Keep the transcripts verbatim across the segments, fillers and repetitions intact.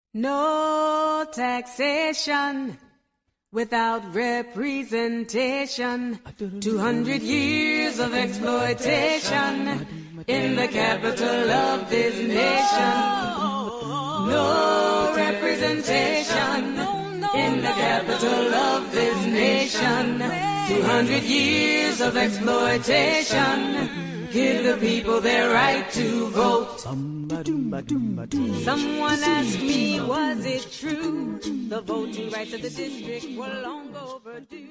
No taxation without representation. Two hundred years of exploitation in the capital of this nation. No representation in the capital of this nation. Two hundred years of exploitation. Give the people their right to vote. Someone asked me, was it true? The voting rights of the district were long overdue.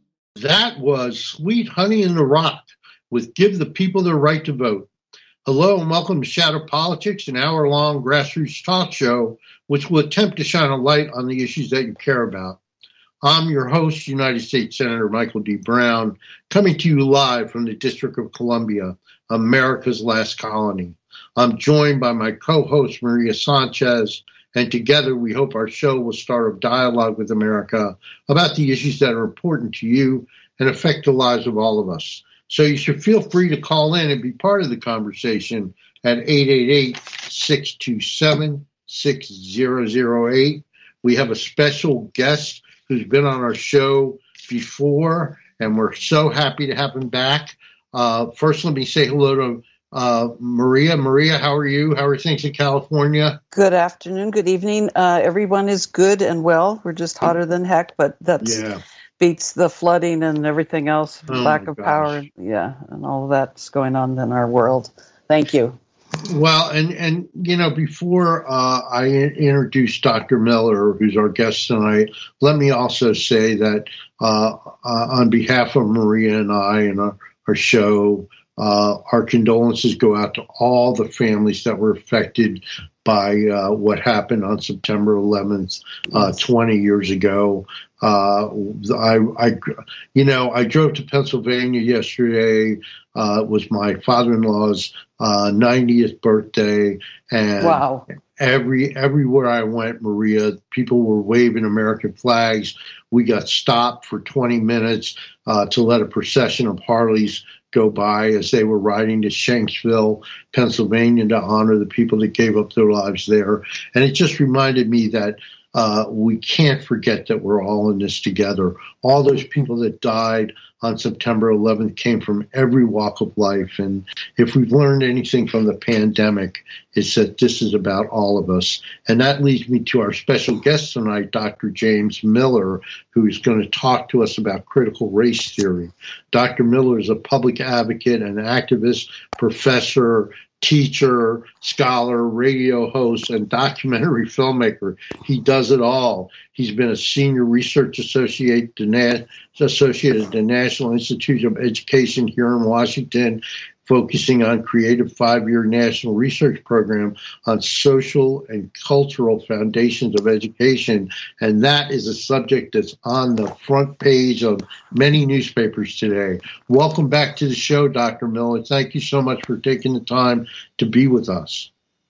That was Sweet Honey in the Rock with Give the People Their Right to Vote. Hello and welcome to Shadow Politics, an hour-long grassroots talk show which will attempt to shine a light on the issues that you care about. I'm your host, United States Senator Michael D. Brown, coming to you live from the District of Columbia, America's last colony. I'm joined by my co-host, Maria Sanchez, and together we hope our show will start a dialogue with America about the issues that are important to you and affect the lives of all of us. So you should feel free to call in and be part of the conversation at eight eight eight, six two seven, six zero zero eight. We have a special guest who's been on our show before, and we're so happy to have him back. Uh, first, let me say hello to uh, Maria. Maria, how are you? How are things in California? Good afternoon, good evening. Uh, everyone is good and well. We're just hotter than heck, but that's Yeah. beats the flooding and everything else, Oh lack my of gosh. power, yeah, and all that's going on in our world. Thank you. Well, and, and you know, before uh, I in- introduce Doctor Miller, who's our guest tonight, let me also say that uh, uh, on behalf of Maria and I and our, our show, uh, our condolences go out to all the families that were affected by uh, what happened on September eleventh, uh, twenty years ago. Uh, I, I, you know, I drove to Pennsylvania yesterday. Uh, it was my father-in-law's uh, ninetieth birthday, and Wow. every everywhere I went, Maria, people were waving American flags. We got stopped for twenty minutes uh, to let a procession of Harleys go by as they were riding to Shanksville, Pennsylvania, to honor the people that gave up their lives there. And it just reminded me that uh, we can't forget that we're all in this together. All those people that died on September eleventh came from every walk of life. And if we've learned anything from the pandemic, it's that this is about all of us. And that leads me to our special guest tonight, Doctor James Miller, who is going to talk to us about critical race theory. Doctor Miller is a public advocate and activist, professor, teacher, scholar, radio host, and documentary filmmaker. He does it all. He's been a senior research associate, associate at the National Institute of Education here in Washington, focusing on creative five-year national research program on social and cultural foundations of education. And that is a subject that's on the front page of many newspapers today. Welcome back to the show, Doctor Miller. Thank you so much for taking the time to be with us.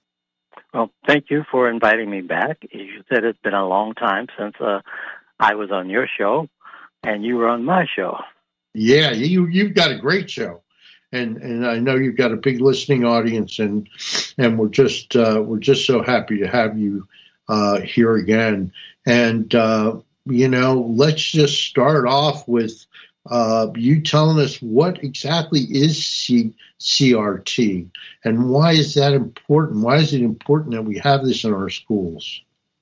Well, thank you for inviting me back. As you said, it's been a long time since uh, I was on your show and you were on my show. Yeah, you, you've got a great show. And and I know you've got a big listening audience, and and we're just uh, we're just so happy to have you uh, here again. And uh, you know, let's just start off with uh, you telling us what exactly is C- CRT and why is that important? Why is it important that we have this in our schools?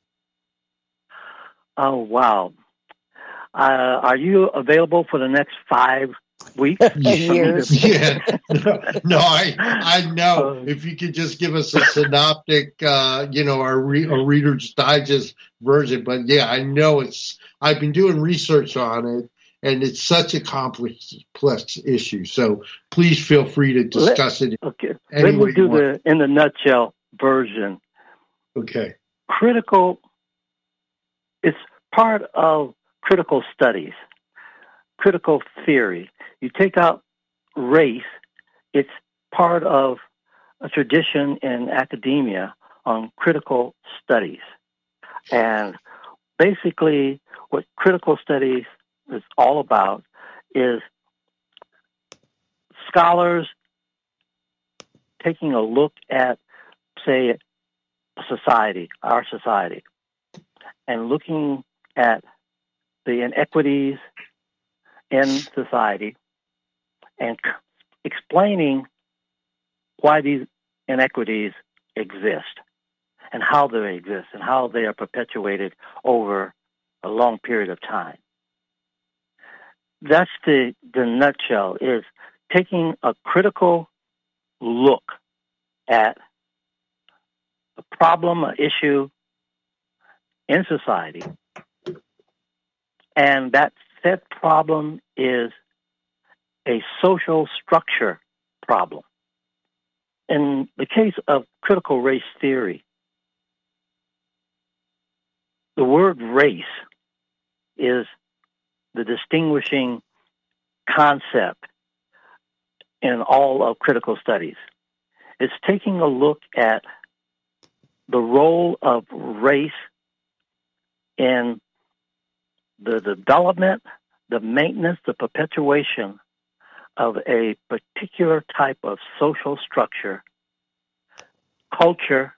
Oh wow! Uh, are you available for the next five weeks? Years. Yeah, no, no, I I know. If you could just give us a synoptic, uh, you know, our, re- our Reader's Digest version. But yeah, I know it's. I've been doing research on it, and it's such a complex issue. So please feel free to discuss Let, it. Okay, Any let me way do you want. the in the nutshell version. Okay. Critical. It's part of critical studies, critical theory. You take out race, it's part of a tradition in academia on critical studies. And basically what critical studies is all about is scholars taking a look at, say, society, our society, and looking at the inequities in society and c- explaining why these inequities exist and how they exist and how they are perpetuated over a long period of time. That's the, the nutshell, is taking a critical look at a problem, an issue in society, and that said problem is a social structure problem. In the case of critical race theory, the word race is the distinguishing concept in all of critical studies. It's taking a look at the role of race in the development, the maintenance, the perpetuation of a particular type of social structure, culture,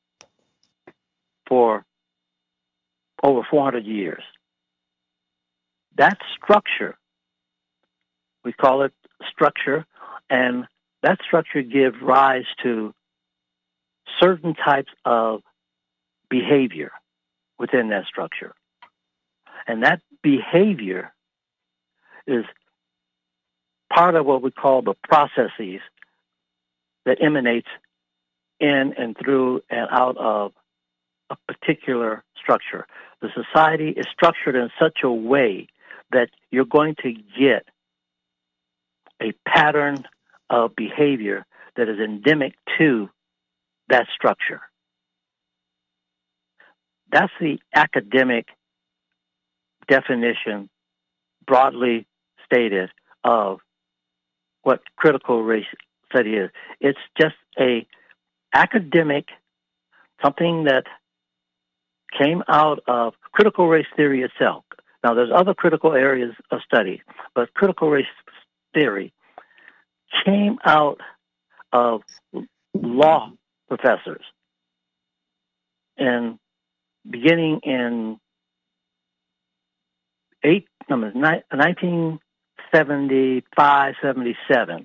for over four hundred years. That structure, we call it structure, and that structure gives rise to certain types of behavior within that structure. And that behavior is part of what we call the processes that emanates in and through and out of a particular structure. The society is structured in such a way that you're going to get a pattern of behavior that is endemic to that structure. That's the academic definition, broadly stated, of what critical race study is. It's just a academic, something that came out of critical race theory itself. Now, there's other critical areas of study, but critical race theory came out of law professors, and beginning in eight, nineteen seventy-five, seventy-seven,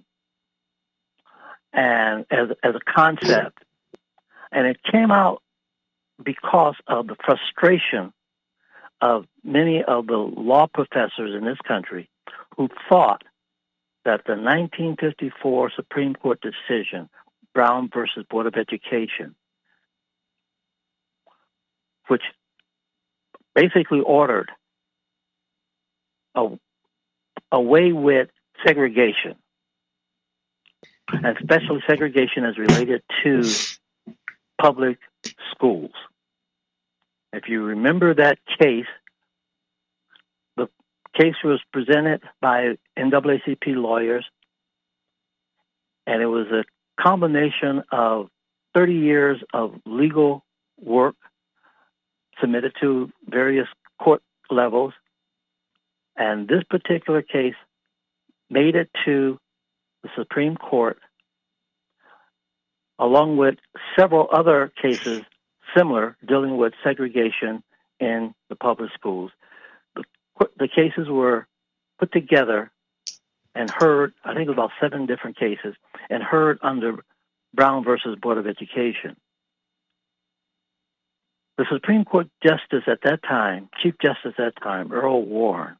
and as as a concept, and it came out because of the frustration of many of the law professors in this country who thought that the nineteen fifty-four Supreme Court decision, Brown versus Board of Education, which basically ordered a, away with segregation, and especially segregation as related to public schools. If you remember that case, the case was presented by N double A C P lawyers, and it was a combination of thirty years of legal work submitted to various court levels, and this particular case made it to the Supreme Court, along with several other cases similar dealing with segregation in the public schools. The, the cases were put together and heard, I think about seven different cases, and heard under Brown versus Board of Education. The Supreme Court Justice at that time, Chief Justice at that time, Earl Warren,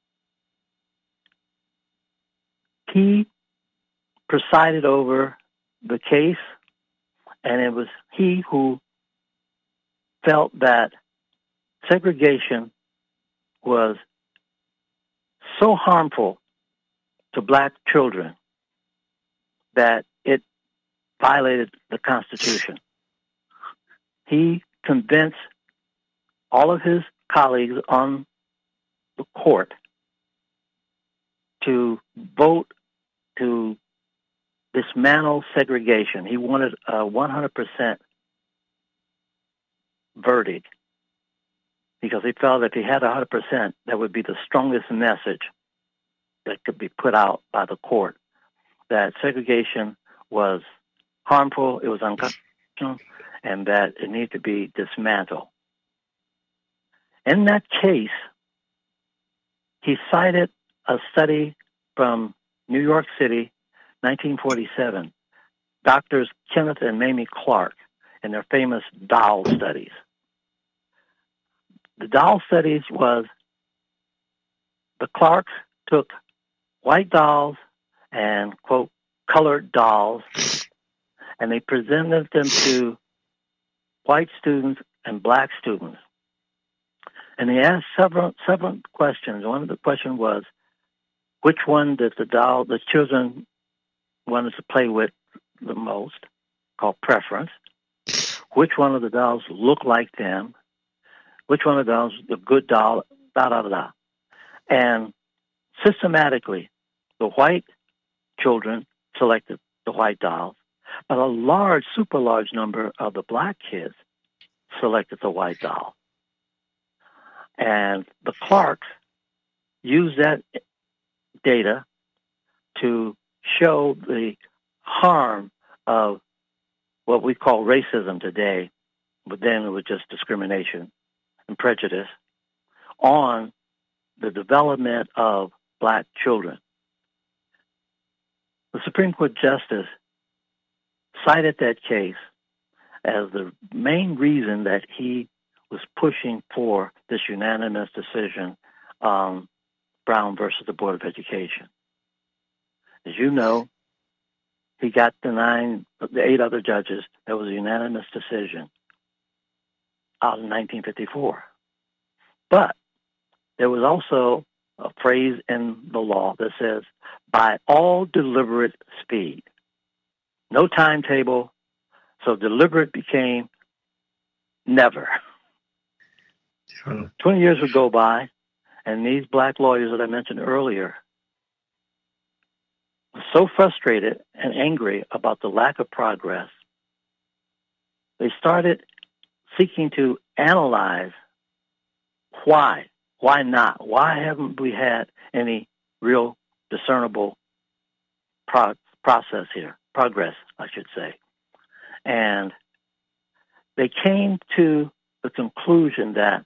he presided over the case, and it was he who felt that segregation was so harmful to black children that it violated the Constitution. He convinced all of his colleagues on the court to vote to dismantle segregation. He wanted a one hundred percent verdict because he felt that if he had one hundred percent, that would be the strongest message that could be put out by the court, that segregation was harmful, it was unconstitutional, and that it needed to be dismantled. In that case, he cited a study from New York City, nineteen forty-seven, Doctors Kenneth and Mamie Clark, in their famous doll studies. The doll studies was the Clarks took white dolls and, quote, colored dolls, and they presented them to white students and black students. And they asked several several questions. One of the questions was, which one did the doll, the children wanted to play with the most, called preference? Which one of the dolls looked like them? Which one of the dolls was the good doll? Da, da, da, da. And systematically, the white children selected the white dolls, but a large, super large number of the black kids selected the white doll. And the Clarks used that data to show the harm of what we call racism today, but then it was just discrimination and prejudice on the development of black children. The Supreme Court Justice cited that case as the main reason that he was pushing for this unanimous decision, um, Brown versus the Board of Education. As you know, he got the nine, the eight other judges. There was a unanimous decision out in nineteen fifty-four. But there was also a phrase in the law that says, by all deliberate speed. No timetable, so deliberate became never. twenty years would go by, and these black lawyers that I mentioned earlier were so frustrated and angry about the lack of progress, they started seeking to analyze why. Why not? Why haven't we had any real discernible pro- process here? Progress, I should say. And they came to the conclusion that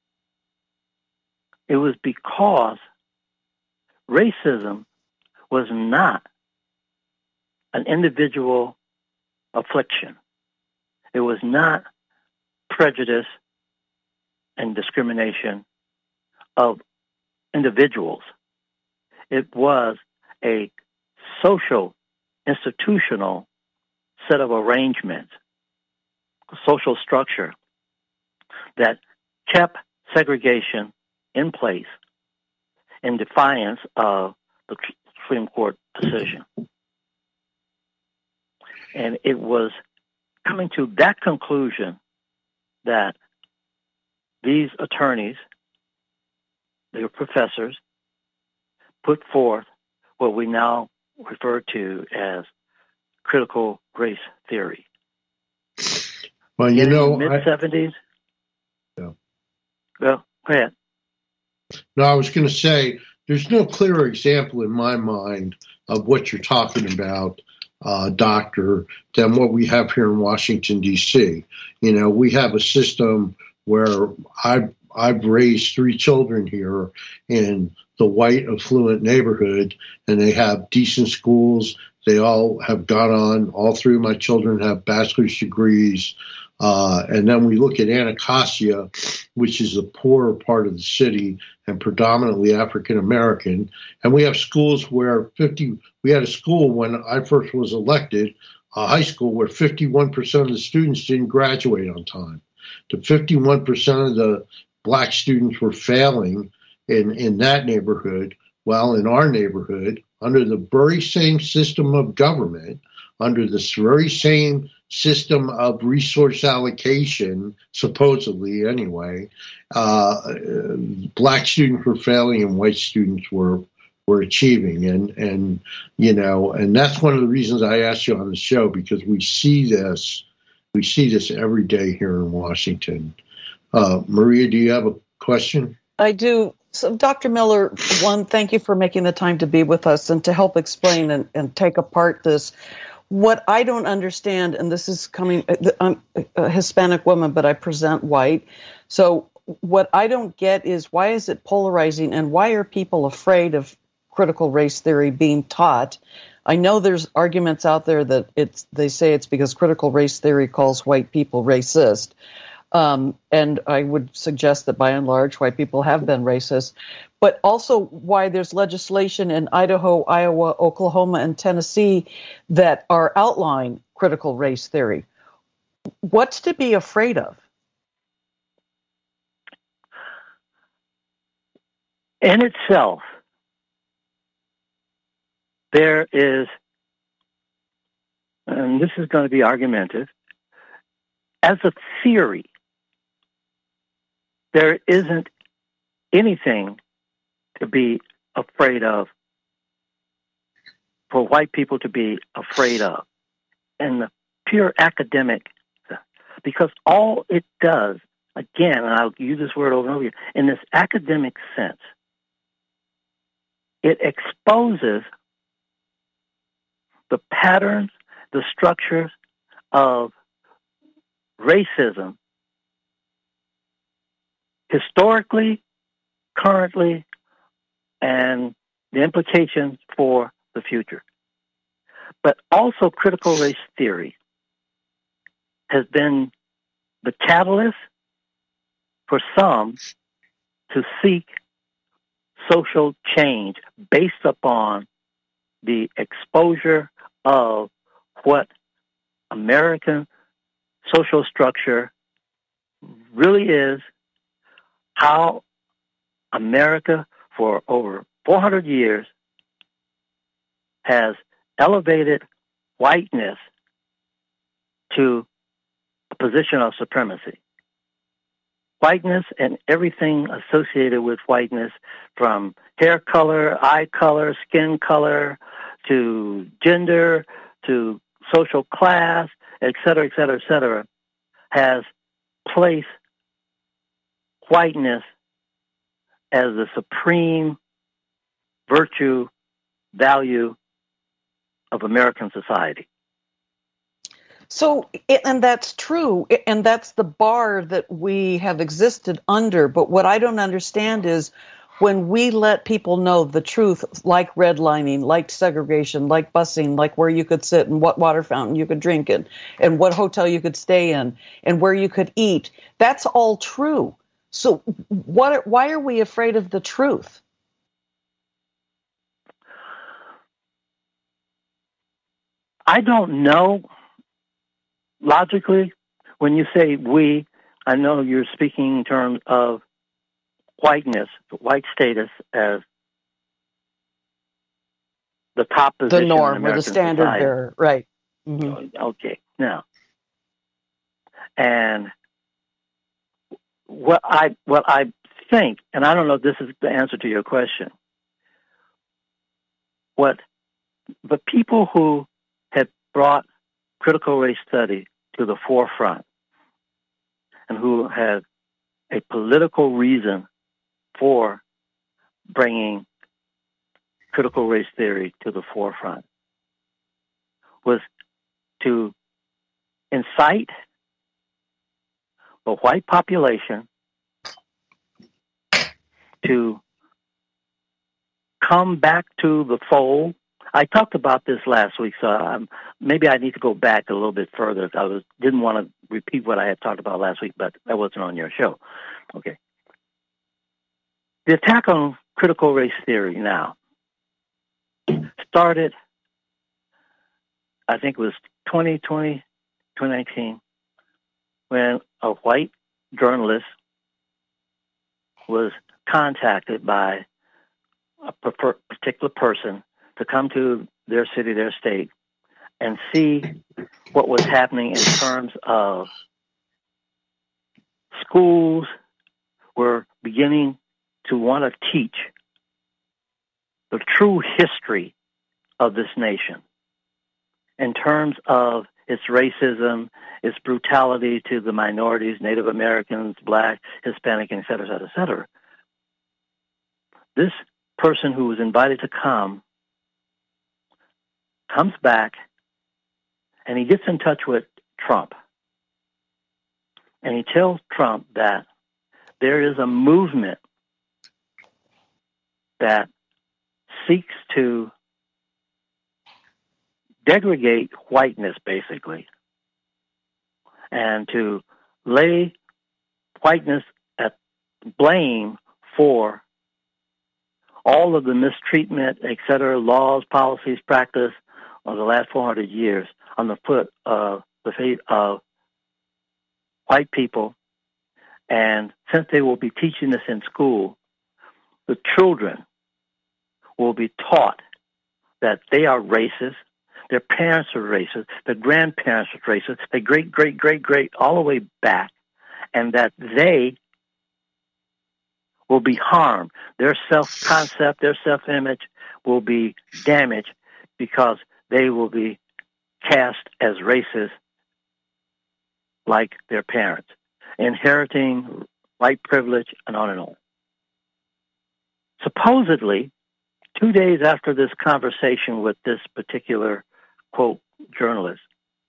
it was because racism was not an individual affliction. It was not prejudice and discrimination of individuals. It was a social, institutional set of arrangements, a social structure that kept segregation in place in defiance of the Supreme Court decision. And it was coming to that conclusion that these attorneys, they were professors, put forth what we now refer to as critical race theory. Well, you in know, the mid seventies. Yeah. Well, go ahead. No, I was going to say there's no clearer example in my mind of what you're talking about, uh, Doctor, than what we have here in Washington, D C. You know, we have a system where I've, I've raised three children here in the white affluent neighborhood, and they have decent schools. They all have gone on. All three of my children have bachelor's degrees. Uh, and then we look at Anacostia, which is the poorer part of the city and predominantly African American. And we have schools where fifty, we had a school when I first was elected, a high school where fifty-one percent of the students didn't graduate on time. The fifty-one percent of the black students were failing in, in that neighborhood. Well, in our neighborhood, under the very same system of government, under this very same system of resource allocation, supposedly anyway, uh, black students were failing and white students were were achieving. And, and, you know, and that's one of the reasons I asked you on the show, because we see this, we see this every day here in Washington. Uh, Maria, do you have a question? I do. So, Doctor Miller, one, thank you for making the time to be with us and to help explain and, and take apart this. What I don't understand, and this is coming, I'm a Hispanic woman, but I present white. So what I don't get is why is it polarizing, and why are people afraid of critical race theory being taught? I know there's arguments out there that it's they say it's because critical race theory calls white people racist. Um, and I would suggest that by and large, white people have been racist, but also why there's legislation in Idaho, Iowa, Oklahoma, and Tennessee that are outlining critical race theory. What's to be afraid of? In itself, there is, and this is going to be argumentative, as a theory, there isn't anything to be afraid of, for white people to be afraid of, in the pure academic, because all it does, again, and I'll use this word over and over again, in this academic sense, it exposes the patterns, the structures of racism historically, currently, and the implications for the future. But also critical race theory has been the catalyst for some to seek social change based upon the exposure of what American social structure really is, how America for over four hundred years has elevated whiteness to a position of supremacy. Whiteness and everything associated with whiteness, from hair color, eye color, skin color, to gender, to social class, et cetera, et cetera, et cetera, has placed whiteness as the supreme virtue, value of American society. So, and that's true, and that's the bar that we have existed under. But what I don't understand is when we let people know the truth, like redlining, like segregation, like busing, like where you could sit and what water fountain you could drink in, and what hotel you could stay in, and where you could eat, that's all true. So what? Why are we afraid of the truth? I don't know. Logically, when you say we, I know you're speaking in terms of whiteness, white status as the top position the norm, in American or the standard society. bearer, right? Mm-hmm. Okay, now, and what I what I think, and I don't know if this is the answer to your question, what the people who have brought critical race study to the forefront and who have a political reason for bringing critical race theory to the forefront was to incite the white population to come back to the fold. I talked about this last week, so um, maybe I need to go back a little bit further. I was didn't want to repeat what I had talked about last week, but that wasn't on your show. Okay. The attack on critical race theory now started, I think it was twenty twenty, twenty nineteen, when a white journalist was contacted by a particular person to come to their city, their state, and see what was happening in terms of schools were beginning to want to teach the true history of this nation in terms of its racism, its brutality to the minorities, Native Americans, Black, Hispanic, et cetera, et cetera, et cetera. This person who was invited to come comes back, and he gets in touch with Trump. And he tells Trump that there is a movement that seeks to degrade whiteness, basically, and to lay whiteness at blame for all of the mistreatment, et cetera, laws, policies, practice of the last four hundred years on the foot of the fate of white people. And since they will be teaching this in school, the children will be taught that they are racist, their parents are racist, their grandparents are racist, their great, great, great, great, all the way back, and that they will be harmed. Their self-concept, their self-image will be damaged because they will be cast as racist like their parents, inheriting white privilege, and on and on. Supposedly, two days after this conversation with this particular, quote, journalist,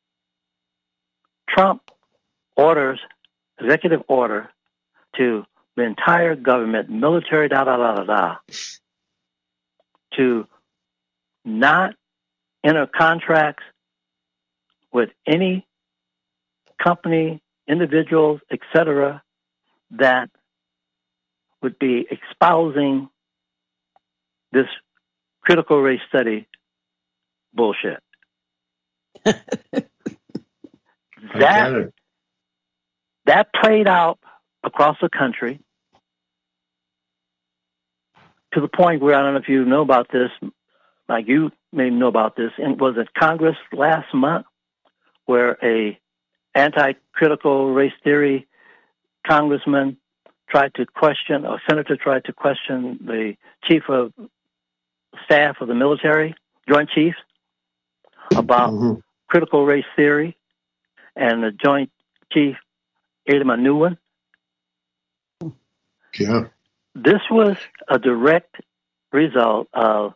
Trump orders, executive order, to the entire government, military, da, da, da, da, da, to not enter contracts with any company, individuals, et cetera, that would be espousing this critical race study bullshit. that that played out across the country to the point where, I don't know if you know about this, like you may know about this, and was it Congress last month where a anti-critical race theory congressman tried to question, or senator tried to question the chief of staff of the military, Joint Chiefs, about mm-hmm. critical race theory, and the Joint Chief ate him a new one. Yeah. This was a direct result of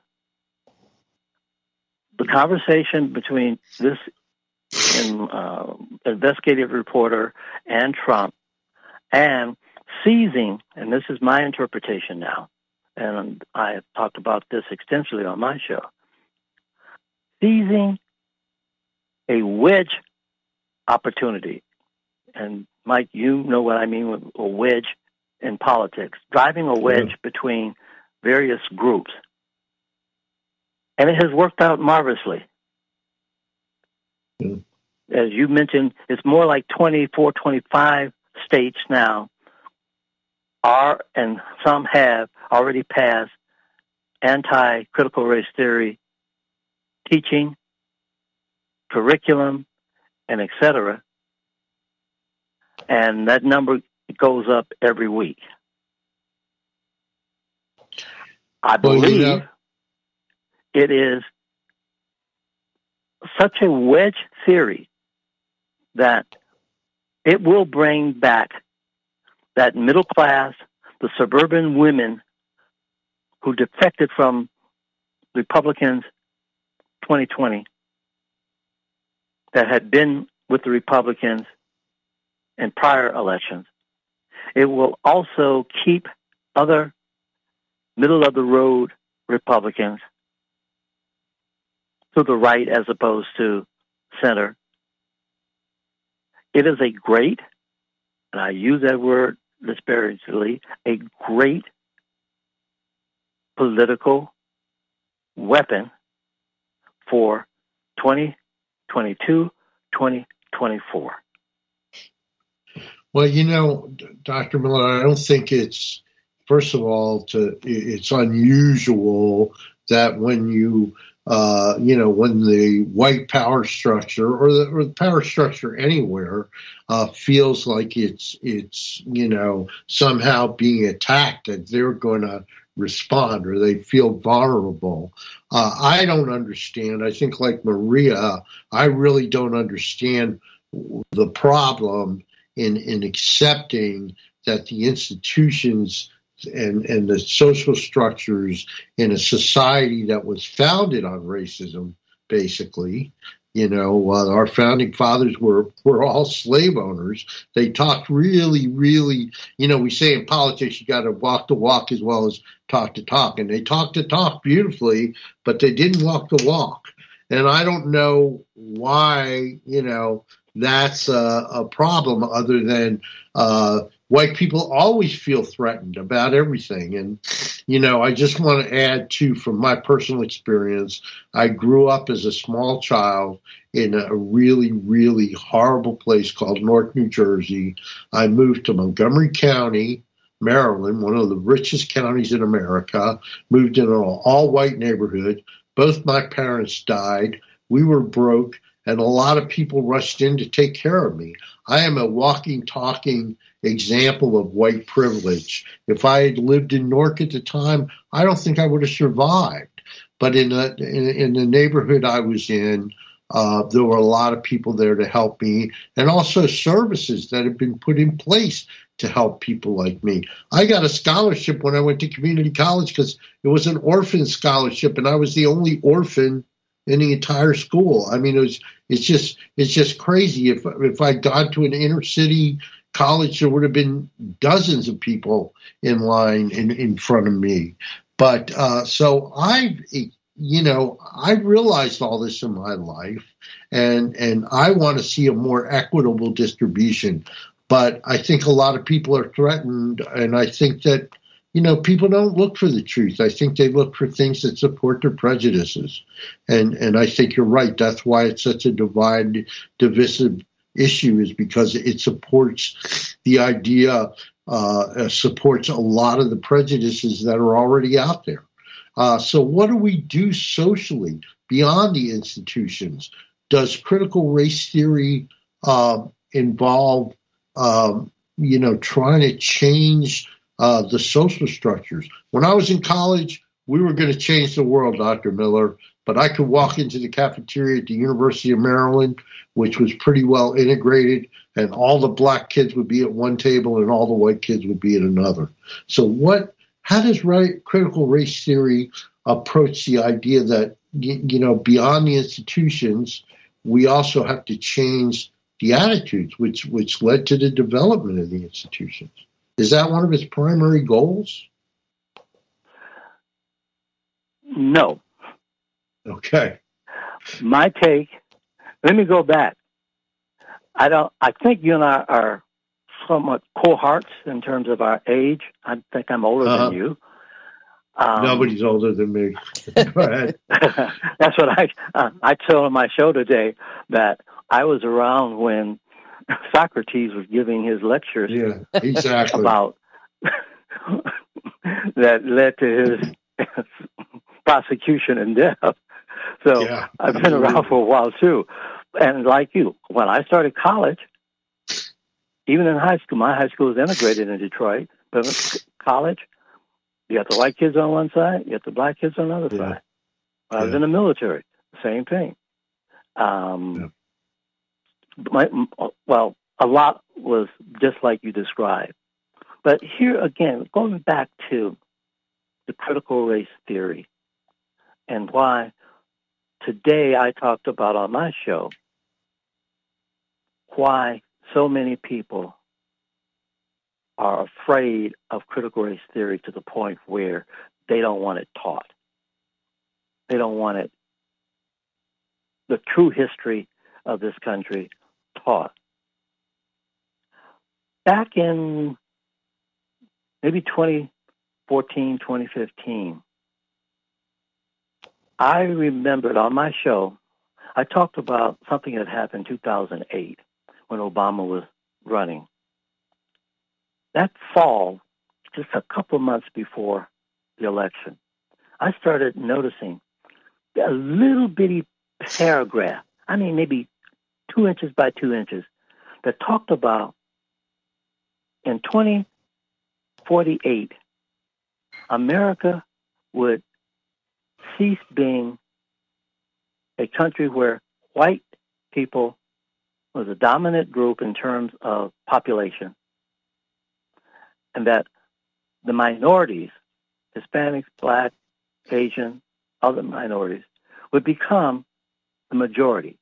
the conversation between this uh, investigative reporter and Trump, and seizing, and this is my interpretation now, and I have talked about this extensively on my show, seizing a wedge opportunity. And Mike, you know what I mean with a wedge in politics, driving a wedge yeah. between various groups. And it has worked out marvelously. Yeah. As you mentioned, it's more like twenty-four, twenty-five states now are, and some have already passed anti-critical race theory teaching, curriculum, and et cetera. And that number goes up every week. I believe well, you know. It is such a wedge theory that it will bring back that middle class, the suburban women who defected from Republicans twenty twenty, that had been with the Republicans in prior elections. It will also keep other middle-of-the-road Republicans to the right as opposed to center. It is a great, and I use that word disparagingly, a great political weapon for twenty twenty-two, twenty twenty-four. Well, you know, Doctor Miller, I don't think it's, first of all, to it's unusual that when you, uh, you know, when the white power structure or the, or the power structure anywhere uh, feels like it's, it's, you know, somehow being attacked, that they're going to respond or they feel vulnerable. Uh, I don't understand. I think like Maria, I really don't understand the problem in, in accepting that the institutions and, and the social structures in a society that was founded on racism, basically, You know, uh, our founding fathers were, were all slave owners. They talked really, really, you know, we say in politics, you got to walk the walk as well as talk the talk. And they talked the talk beautifully, but they didn't walk the walk. And I don't know why, you know, that's a, a problem other than uh, white people always feel threatened about everything. And, you know, I just want to add, too, from my personal experience, I grew up as a small child in a really, really horrible place called Newark, New Jersey. I moved to Montgomery County, Maryland, one of the richest counties in America, moved in an all-white neighborhood. Both my parents died. We were broke, and a lot of people rushed in to take care of me. I am a walking, talking example of white privilege. If I had lived in Newark at the time, I don't think I would have survived. But in, a, in, in the neighborhood I was in, uh, there were a lot of people there to help me, and also services that have been put in place to help people like me. I got a scholarship when I went to community college because it was an orphan scholarship, and I was the only orphan in the entire school. I mean, it was it's just it's just crazy. If if I got to an inner city college, there would have been dozens of people in line in, in front of me. But uh, so I, you know, I realized all this in my life, and and I want to see a more equitable distribution. But I think a lot of people are threatened, and I think that, you know, people don't look for the truth. I think they look for things that support their prejudices. And and I think you're right. That's why it's such a divided, divisive issue, is because it supports the idea, uh, supports a lot of the prejudices that are already out there. Uh, so what do we do socially beyond the institutions? Does critical race theory uh, involve Um, you know, trying to change uh, the social structures? When I was in college, we were going to change the world, Doctor Miller, but I could walk into the cafeteria at the University of Maryland, which was pretty well integrated, and all the black kids would be at one table and all the white kids would be at another. So what, how does right, critical race theory approach the idea that, you, you know, beyond the institutions, we also have to change the attitudes which which led to the development of the institutions? Is that one of its primary goals? No. Okay. My take, let me go back. I don't I think you and I are somewhat cohorts in terms of our age. I think I'm older uh-huh. than you. Um, Nobody's older than me. Go ahead. That's what I uh, I told on my show today, that I was around when Socrates was giving his lectures. Yeah, exactly. About that led to his prosecution and death. So yeah, I've been around for a while too. And like you, when I started college, even in high school, my high school was integrated in Detroit, but college, you got the white kids on one side, you got the black kids on the other yeah. side. When I was yeah. in the military, same thing. Um, yeah. My, well, a lot was just like you described. But here again, going back to the critical race theory and why today I talked about on my show why so many people are afraid of critical race theory to the point where they don't want it taught. They don't want it, the true history of this country, taught. Back in maybe twenty fourteen, twenty fifteen, I remembered on my show, I talked about something that happened in two thousand eight when Obama was running. That fall, just a couple of months before the election, I started noticing a little bitty paragraph, I mean maybe two inches by two inches, that talked about in twenty forty-eight, America would cease being a country where white people was a dominant group in terms of population, and that the minorities, Hispanics, Black, Asian, other minorities, would become the majority.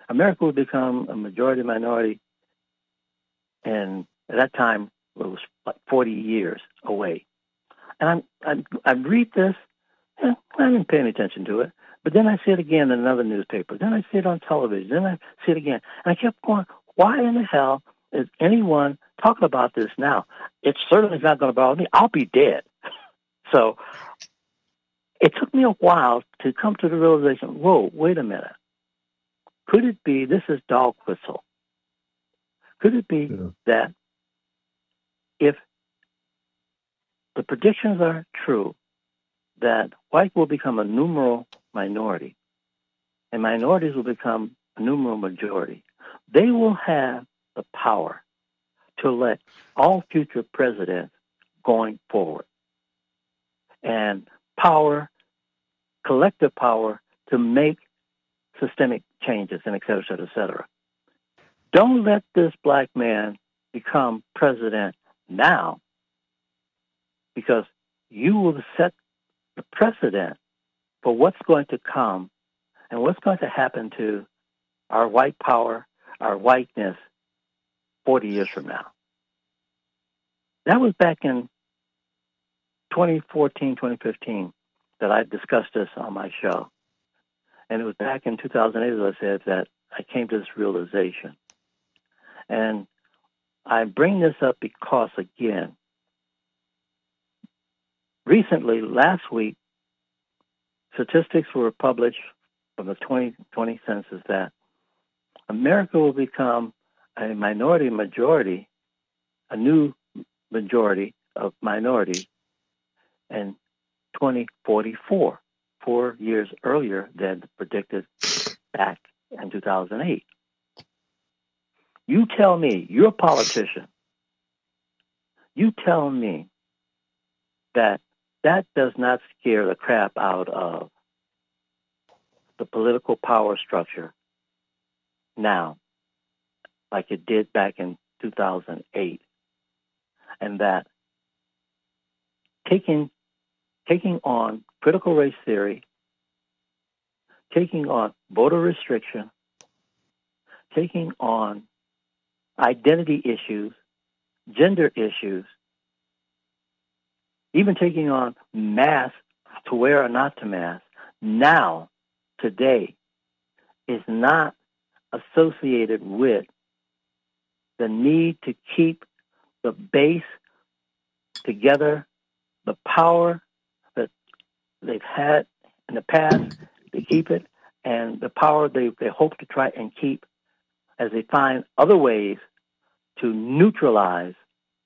America would become a majority minority, and at that time it was like forty years away. And I'm, I, I read this, and I didn't pay any attention to it, but then I see it again in another newspaper. Then I see it on television. Then I see it again. And I kept going, why in the hell is anyone talking about this now? It certainly is not going to bother me. I'll be dead. So it took me a while to come to the realization, whoa, wait a minute. Could it be, this is dog whistle, could it be yeah. that if the predictions are true, that white will become a numeral minority and minorities will become a numeral majority, they will have the power to elect all future presidents going forward, and power, collective power to make systemic changes, and et cetera, et cetera, et cetera. Don't let this black man become president now, because you will set the precedent for what's going to come and what's going to happen to our white power, our whiteness, forty years from now. That was back in twenty fourteen, twenty fifteen that I discussed this on my show. And it was back in two thousand eight, as I said, that I came to this realization. And I bring this up because, again, recently, last week, statistics were published from the twenty twenty census that America will become a minority majority, a new majority of minorities in twenty forty-four, four years earlier than predicted back in two thousand eight. You tell me, you're a politician, you tell me that that does not scare the crap out of the political power structure now, like it did back in two thousand eight, and that taking taking on critical race theory, taking on voter restriction, taking on identity issues, gender issues, even taking on masks, to wear or not to mask, now, today, is not associated with the need to keep the base together, the power that they've had in the past to keep it, and the power they, they hope to try and keep as they find other ways to neutralize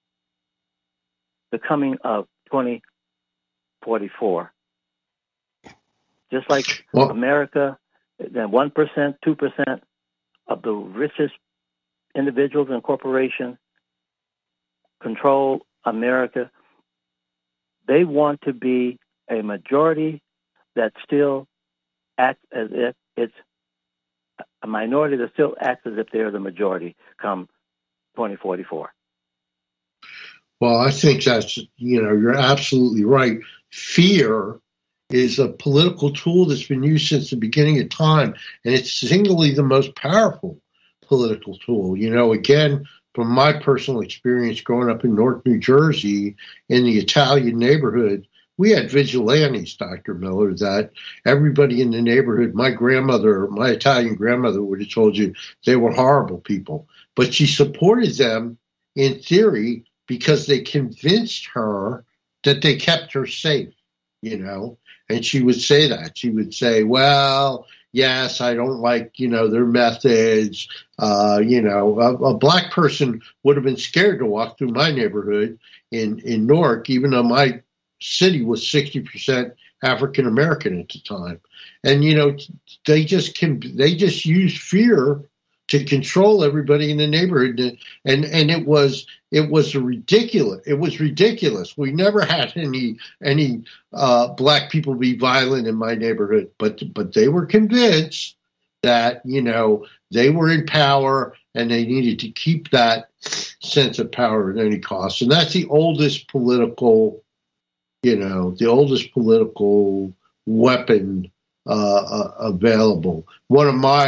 the coming of twenty forty-four. Just like well, America, then one percent, two percent of the richest individuals and corporations control America. They want to be a majority that still acts as if it's a minority that still acts as if they're the majority come twenty forty-four. Well, I think that's, you know, you're absolutely right. Fear is a political tool that's been used since the beginning of time, and it's singly the most powerful political tool. You know, again, from my personal experience growing up in Newark, New Jersey, in the Italian neighborhood, we had vigilantes, Doctor Miller, that everybody in the neighborhood, my grandmother, my Italian grandmother would have told you they were horrible people. But she supported them in theory because they convinced her that they kept her safe, you know. And she would say that. She would say, well, yes, I don't like, you know, their methods. Uh, you know, a, a black person would have been scared to walk through my neighborhood in, in Newark, even though my city was sixty percent African American at the time. And, you know, they just can, they just use fear to control everybody in the neighborhood. And, and it was, it was ridiculous. It was ridiculous. We never had any, any, uh, black people be violent in my neighborhood, but, but they were convinced that, you know, they were in power and they needed to keep that sense of power at any cost. And that's the oldest political, you know, the oldest political weapon uh, uh, available. One of my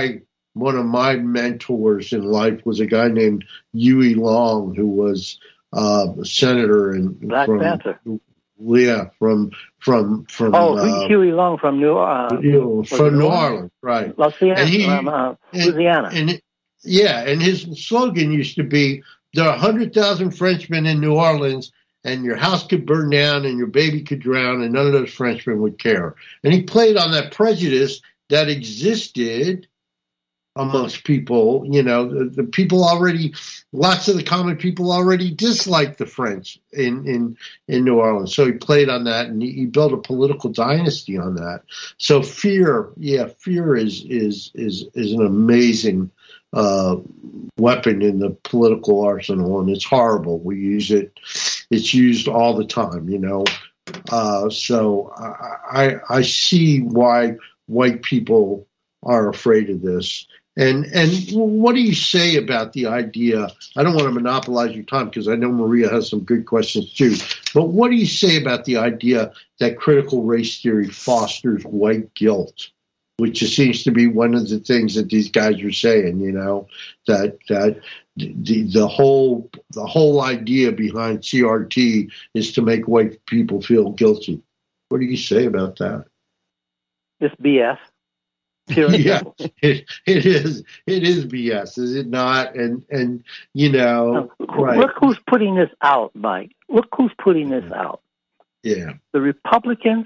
one of my mentors in life was a guy named Huey Long, who was uh, a senator and Black from Panther. yeah from from from Oh, uh, Huey Long from New uh, you know, from New Orleans, right? Louisiana, And he, um, uh, and, Louisiana. and yeah, and his slogan used to be, "There are a hundred thousand Frenchmen in New Orleans, and your house could burn down, and your baby could drown, and none of those Frenchmen would care." And he played on that prejudice that existed amongst people. You know, the, the people already, lots of the common people already disliked the French in, in, in New Orleans. So he played on that, and he, he built a political dynasty on that. So fear, yeah, fear is is is is an amazing uh, weapon in the political arsenal, and it's horrible. We use it; it's used all the time. You know, uh, so I, I I see why white people are afraid of this. And and what do you say about the idea? I don't want to monopolize your time because I know Maria has some good questions too. But what do you say about the idea that critical race theory fosters white guilt, which just seems to be one of the things that these guys are saying? You know, that that the the whole the whole idea behind C R T is to make white people feel guilty. What do you say about that? It's B S. Yeah, it, it is. It is B S, is it not? And and you know, Look, right. look who's putting this out, Mike. Look who's putting this out. Yeah, the Republicans,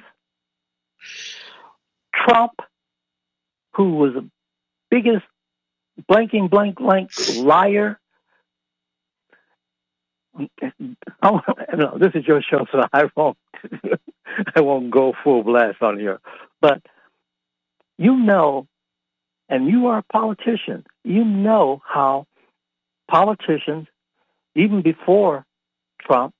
Trump, who was the biggest blanking blank blank liar. Oh, no, this is your show, so I won't. I won't go full blast on here, but. You know, and you are a politician, you know how politicians, even before Trump,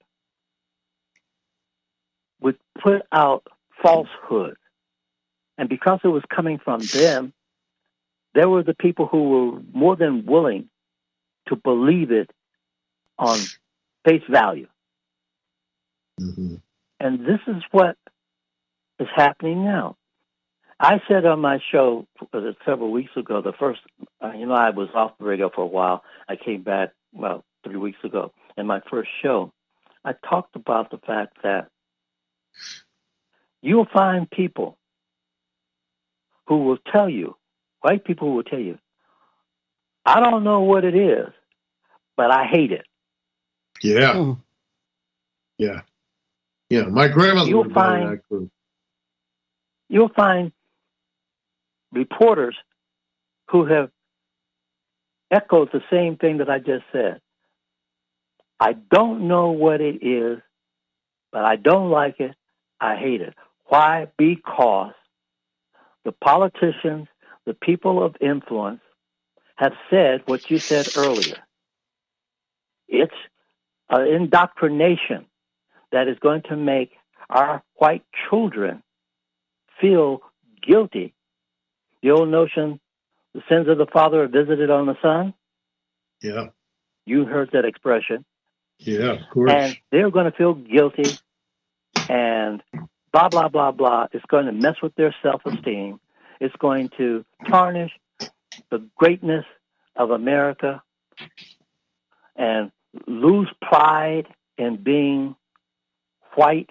would put out falsehood. And because it was coming from them, there were the people who were more than willing to believe it on face value. Mm-hmm. And this is what is happening now. I said on my show uh, several weeks ago, the first, uh, you know, I was off the radio for a while. I came back, well, three weeks ago. In my first show, I talked about the fact that you'll find people who will tell you, white people who will tell you, I don't know what it is, but I hate it. Yeah. Mm. Yeah. Yeah. My grandmother you'll would find, that group. You'll find reporters who have echoed the same thing that I just said. I don't know what it is, but I don't like it. I hate it. Why? Because the politicians, the people of influence, have said what you said earlier. It's an indoctrination that is going to make our white children feel guilty. The old notion, the sins of the father are visited on the son. Yeah. You heard that expression. Yeah, of course. And they're going to feel guilty and blah, blah, blah, blah. It's going to mess with their self-esteem. It's going to tarnish the greatness of America and lose pride in being white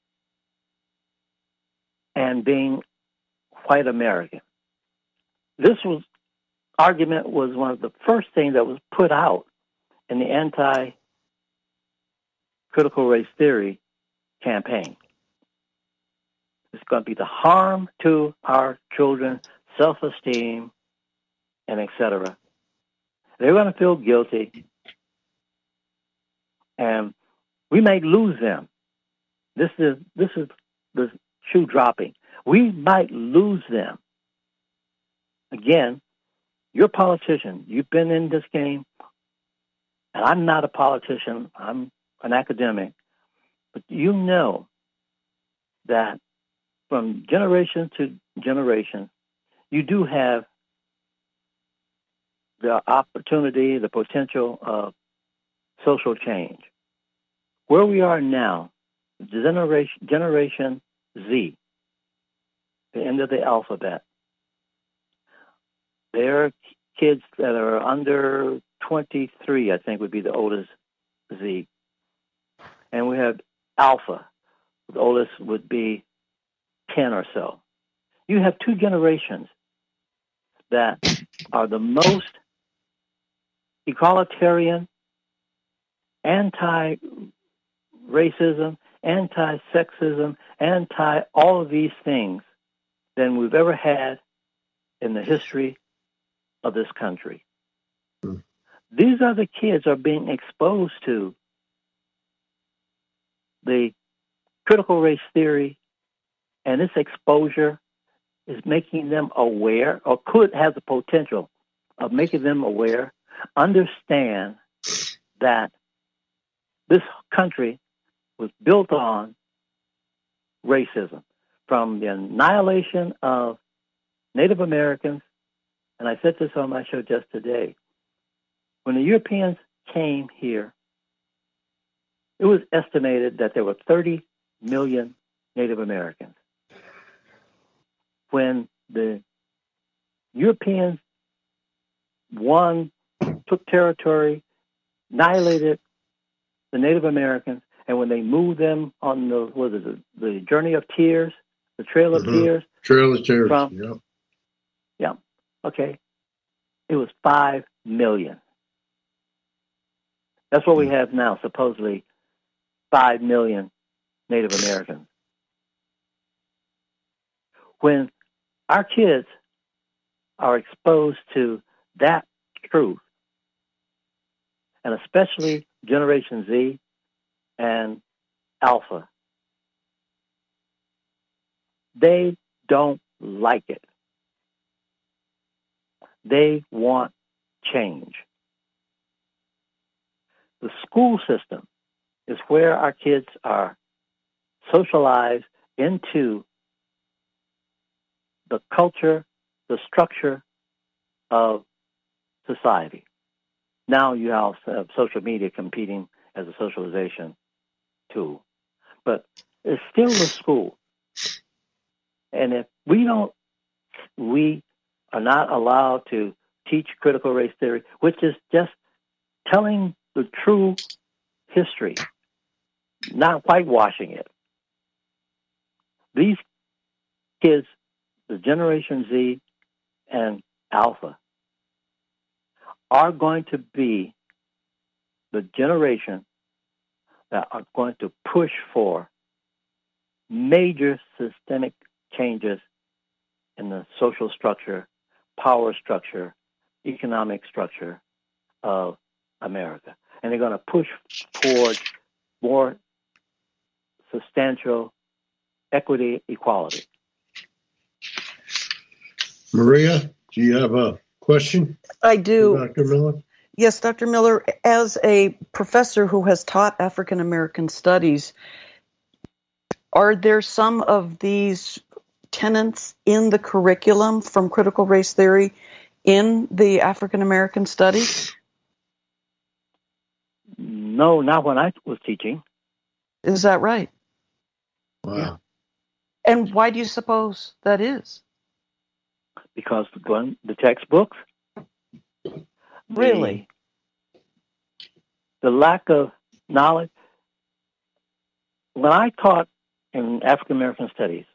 and being white American. This was argument was one of the first things that was put out in the anti-critical race theory campaign. It's going to be the harm to our children, self-esteem, and et cetera. They're going to feel guilty, and we may lose them. This is this is the shoe dropping. We might lose them. Again, you're a politician. You've been in this game, and I'm not a politician. I'm an academic. But you know that from generation to generation, you do have the opportunity, the potential of social change. Where we are now, generation, generation Z, the end of the alphabet, they're kids that are under twenty-three, I think, would be the oldest Z. And we have Alpha. The oldest would be ten or so. You have two generations that are the most egalitarian, anti-racism, anti-sexism, anti all of these things than we've ever had in the history of this country. Mm. These other kids are being exposed to the critical race theory, and this exposure is making them aware, or could have the potential of making them aware, understand that this country was built on racism, from the annihilation of Native Americans, and I said this on my show just today. When the Europeans came here, it was estimated that there were thirty million Native Americans. When the Europeans won, took territory, annihilated the Native Americans, and when they moved them on the, what is it, the Journey of Tears, the Trail of mm-hmm. Tears. Trail of Tears, from, yeah. Yeah, okay. It was five million. That's what we have now, supposedly five million Native Americans. When our kids are exposed to that truth, and especially Generation Z and Alpha, they don't like it. They want change. The school system is where our kids are socialized into the culture, the structure of society. Now you also have social media competing as a socialization tool. But it's still the school. And if we don't, we are not allowed to teach critical race theory, which is just telling the true history, not whitewashing it. These kids, the Generation Z and Alpha, are going to be the generation that are going to push for major systemic changes in the social structure, power structure, economic structure of America. And they're going to push towards more substantial equity, equality. Maria, do you have a question? I do. Doctor Miller? Yes, Doctor Miller, as a professor who has taught African American studies, are there some of these tenets in the curriculum from critical race theory in the African American studies? No, not when I was teaching. Is that right? Wow. Yeah. And why do you suppose that is? Because the, the textbooks. Really? The, the lack of knowledge. When I taught in African American studies,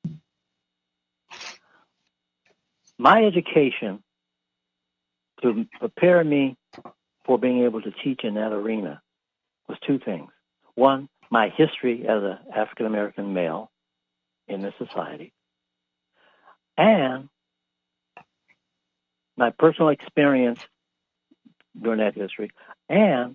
my education to prepare me for being able to teach in that arena was two things. One, my history as an African American male in this society, and my personal experience during that history, and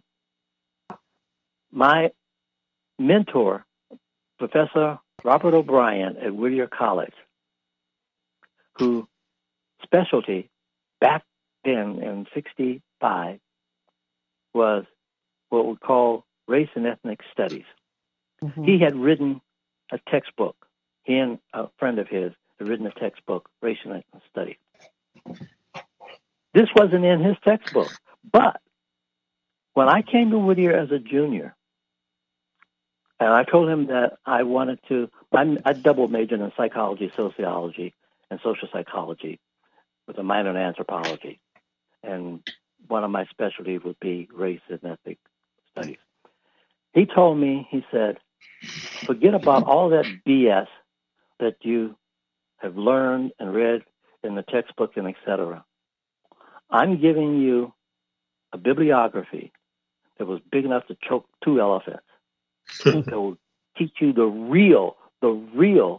my mentor, Professor Robert O'Brien at Whittier College, whose specialty back then in sixty-five was what we call race and ethnic studies. Mm-hmm. He had written a textbook. He and a friend of his had written a textbook, Race and Ethnic Studies. This wasn't in his textbook, but when I came to Whittier as a junior, and I told him that I wanted to, I'm, I double majored in psychology, sociology, and social psychology with a minor in anthropology. and one of my specialties would be race and ethnic studies. He told me, he said, forget about all that B S that you have learned and read in the textbook and et cetera. I'm giving you a bibliography that was big enough to choke two elephants. That will teach you the real, the real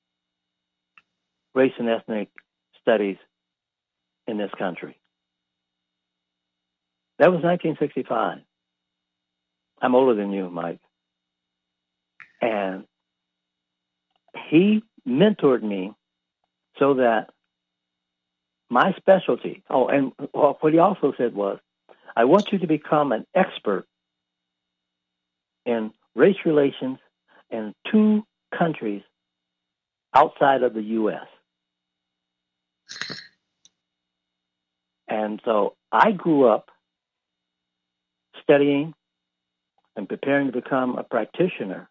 race and ethnic studies in this country. That was nineteen sixty-five. I'm older than you, Mike. And he mentored me so that my specialty, oh, and what he also said was, I want you to become an expert in race relations in two countries outside of the U S And so I grew up studying and preparing to become a practitioner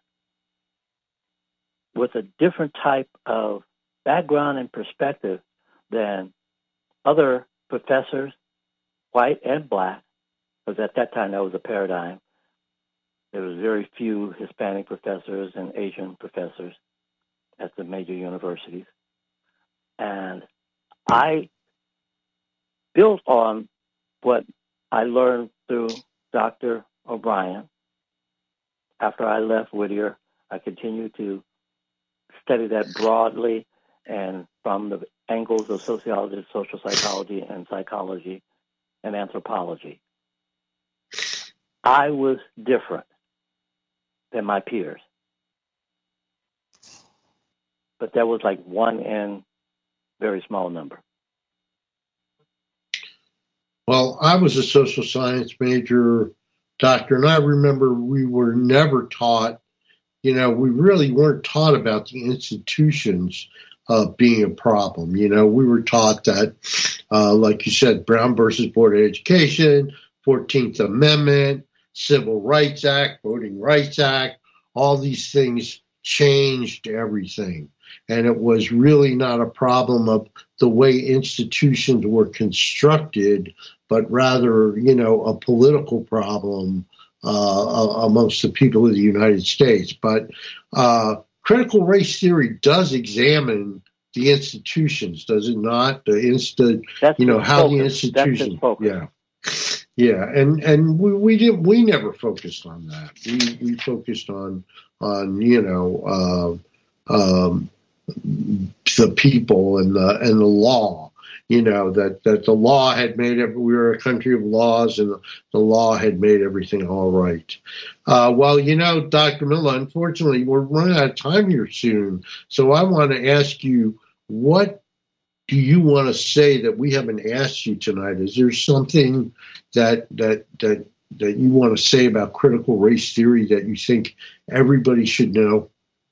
with a different type of background and perspective than other professors, white and black, because at that time that was a paradigm. There was very few Hispanic professors and Asian professors at the major universities. And I built on what I learned through Doctor O'Brien. After I left Whittier, I continued to study that broadly and from the angles of sociology, social psychology, and psychology and anthropology. I was different than my peers. But that was like one in very small number. Well, I was a social science major, doctor, and I remember we were never taught, you know, we really weren't taught about the institutions uh, being a problem. You know, we were taught that, uh, like you said, Brown versus Board of Education, fourteenth Amendment, Civil Rights Act, Voting Rights Act, all these things changed everything. And it was really not a problem of the way institutions were constructed, but rather, you know, a political problem uh, amongst the people of the United States. But uh, critical race theory does examine the institutions, does it not? The insta, That's you know, how focus. the institutions, That's yeah. Yeah, and and we we didn't we never focused on that. We we focused on on you know uh, um, the people and the and the law. You know that, that the law had made it. We were a country of laws, and the, the law had made everything all right. Uh, well, you know, Doctor Miller, unfortunately, we're running out of time here soon. So I want to ask you, what do you want to say that we haven't asked you tonight? Is there something that that that that you want to say about critical race theory that you think everybody should know?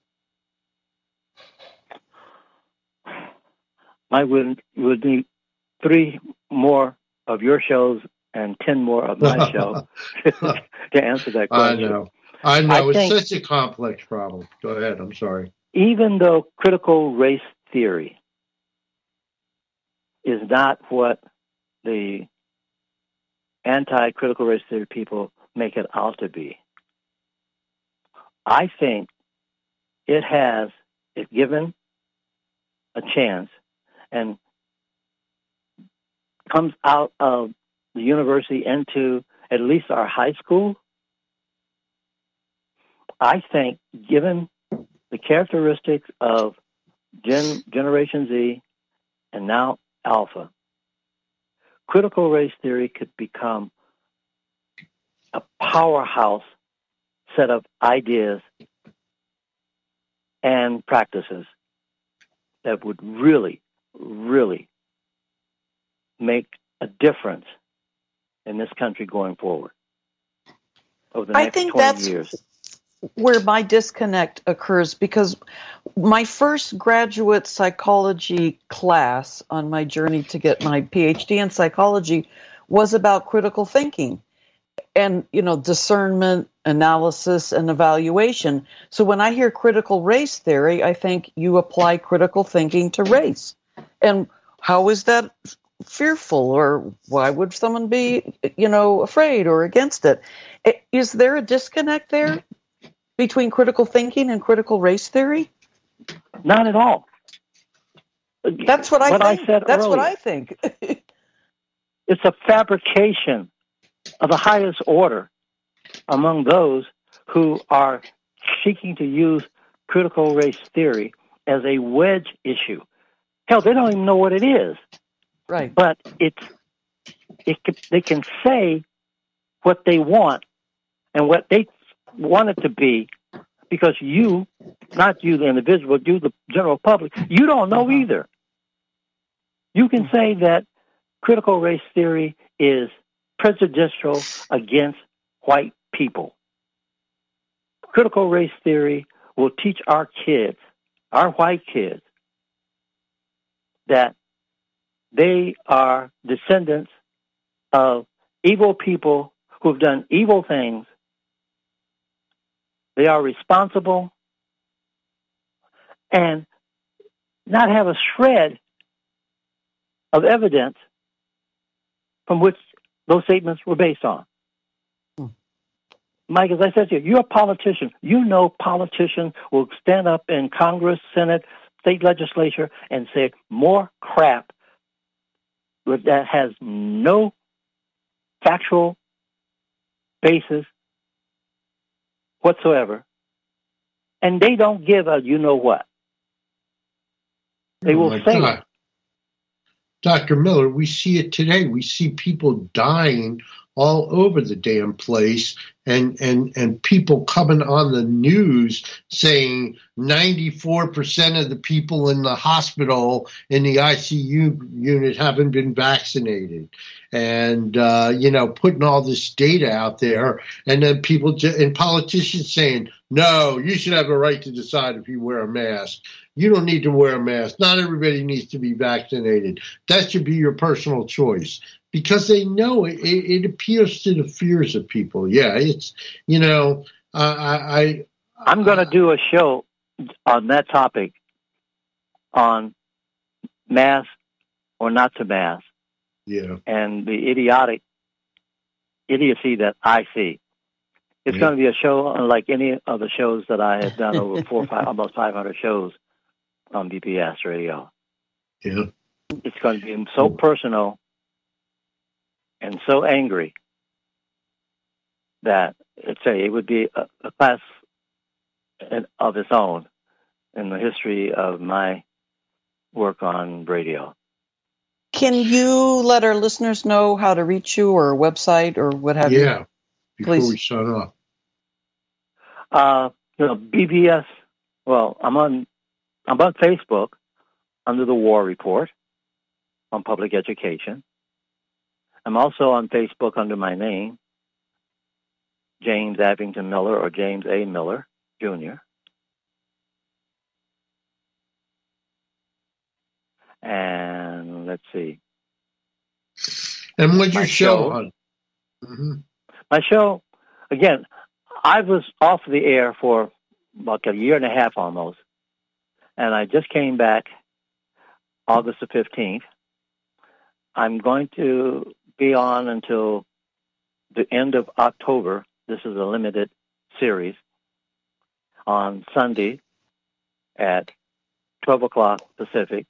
I would would need three more of your shows and ten more of my show to answer that question. I know. I know. I it's think, such a complex problem. Go ahead. I'm sorry. Even though critical race theory is not what the anti-critical race theory people make it out to be, I think it has, if given a chance, and comes out of the university into at least our high school, I think, given the characteristics of Gen, Generation Z and now Alpha, critical race theory could become a powerhouse set of ideas and practices that would really really make a difference in this country going forward over the I next think twenty that's years. Where my disconnect occurs, because my first graduate psychology class on my journey to get my P H D in psychology was about critical thinking and, you know, discernment, analysis, and evaluation. So when I hear critical race theory, I think you apply critical thinking to race. And how is that fearful, or why would someone be, you know, afraid or against it? Is there a disconnect there between critical thinking and critical race theory? Not at all. That's what I what think. I said That's earlier. what I think. It's a fabrication of the highest order among those who are seeking to use critical race theory as a wedge issue. Hell, they don't even know what it is. Right. But it's it can, they can say what they want and what they want it to be, because you, not you the individual, but you the general public, you don't know either. You can say that critical race theory is prejudicial against white people. Critical race theory will teach our kids, our white kids, that they are descendants of evil people who've done evil things. They are responsible and not have a shred of evidence from which those statements were based on. Hmm. Mike, as I said to you, you're a politician. You know politicians will stand up in Congress, Senate, state legislature and say more crap that has no factual basis whatsoever, and they don't give a you know what. They oh will say God. it. Doctor Miller, we see it today. We see people dying all over the damn place, and and and people coming on the news saying ninety-four percent of the people in the hospital in the I C U unit haven't been vaccinated, and uh, you know, putting all this data out there, and then people ju- and politicians saying, no, you should have a right to decide if you wear a mask. You don't need to wear a mask. Not everybody needs to be vaccinated. That should be your personal choice. Because they know it, it, it appeals to the fears of people. Yeah, it's, you know, I... I, I I'm going to do a show on that topic, on mask or not to mask. Yeah. And the idiotic idiocy that I see. It's yeah. going to be a show unlike any of the shows that I have done over four or five, almost five hundred shows on B P S radio. Yeah. It's going to be so personal and so angry that it's a, it would be a, a class of its own in the history of my work on radio. Can you let our listeners know how to reach you, or a website, or what have yeah, you? Yeah, before Please. we shut off. Uh, you know, B B S, well, I'm on, I'm on Facebook under the War Report on public education. I'm also on Facebook under my name, James Abington Miller, or James A. Miller, Junior And let's see. And what's your my show, show on? Mm-hmm. My show, again, I was off the air for about a year and a half almost, and I just came back August the fifteenth. I'm going to be on until the end of October. This is a limited series on Sunday at twelve o'clock Pacific.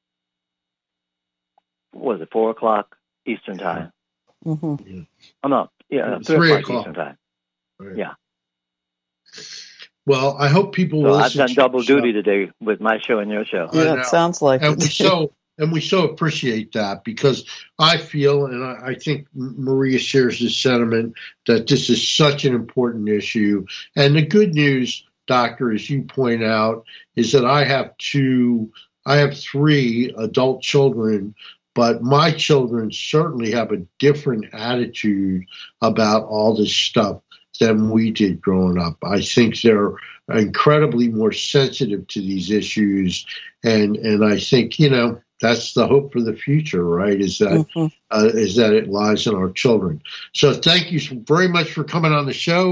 What was it, four o'clock Eastern Time? Mm-hmm. Yeah. Oh, no, yeah, three, three o'clock, o'clock Eastern Time. Right. Yeah. Well, I hope people So will I've done to double show. duty today with my show and your show. Yeah, it sounds like and it. we so and we so appreciate that, because I feel, and I, I think Maria shares this sentiment, that this is such an important issue. And the good news, Doctor, as you point out, is that I have two, I have three adult children, but my children certainly have a different attitude about all this stuff than we did growing up. I think they're incredibly more sensitive to these issues, and and I think, you know, that's the hope for the future, right? Is that mm-hmm. uh, is that it lies in our children. So thank you very much for coming on the show,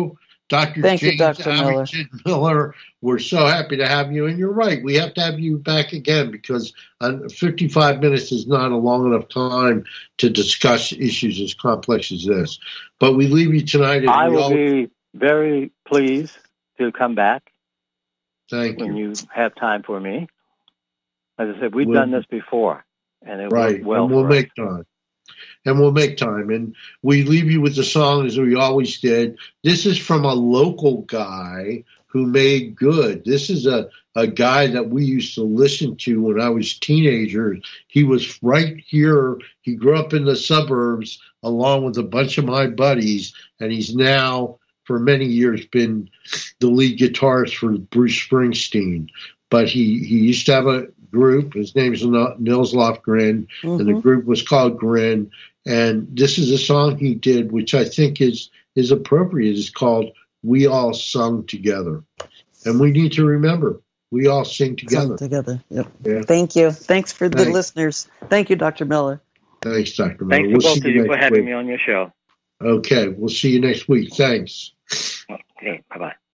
Doctor Thank James you, Doctor Miller. Abington Miller, we're so happy to have you. And you're right, we have to have you back again because fifty-five minutes is not a long enough time to discuss issues as complex as this. But we leave you tonight. I will all... be very pleased to come back. Thank when you. you have time for me. As I said, we've We'll, done this before, and it right. worked well and we'll for make us. time. And we'll make time. And we leave you with the song as we always did. This is from a local guy who made good. This is a, a guy that we used to listen to when I was teenagers. He was right here. He grew up in the suburbs along with a bunch of my buddies, and he's now, for many years, been the lead guitarist for Bruce Springsteen. But he, he used to have a group. His name is Nils Lofgren, mm-hmm. and the group was called Grin. And this is a song he did, which I think is is appropriate. It's called "We All Sung Together," and we need to remember we all sing together. Sung together. Yep. Yeah. Thank you. Thanks for the Thanks. listeners. Thank you, Doctor Miller. Thanks, Doctor Miller. Thanks we'll to both of you for having week. me on your show. Okay, we'll see you next week. Thanks. Okay, bye bye.